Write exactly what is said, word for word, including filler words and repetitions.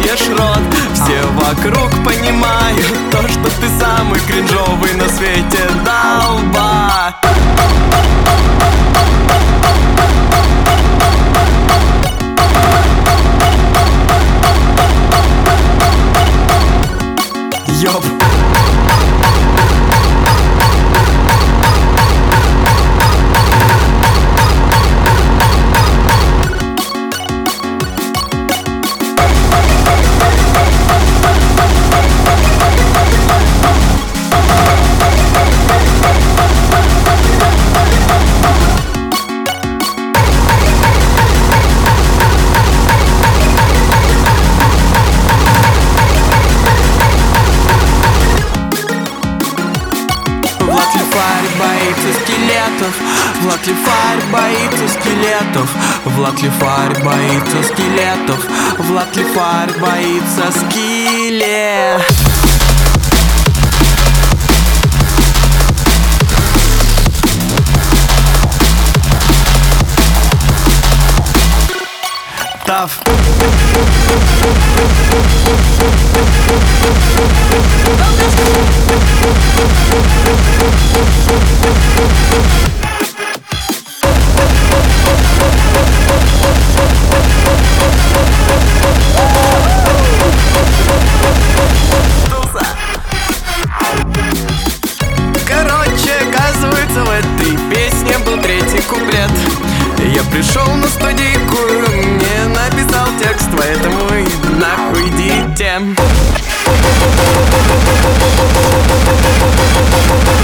раскроешь рот, все вокруг понимают то, что ты самый кринжовый на свете, долба. Ёп. Боится скелетов, Влад Лифарь боится скелетов, Влад Лифарь боится скелетов, Влад Лифарь боится скелетов. Тав. Короче, оказывается, в этой песне был третий куплет. Я пришел на студийку, мне написал текст, поэтому и нахуй идите.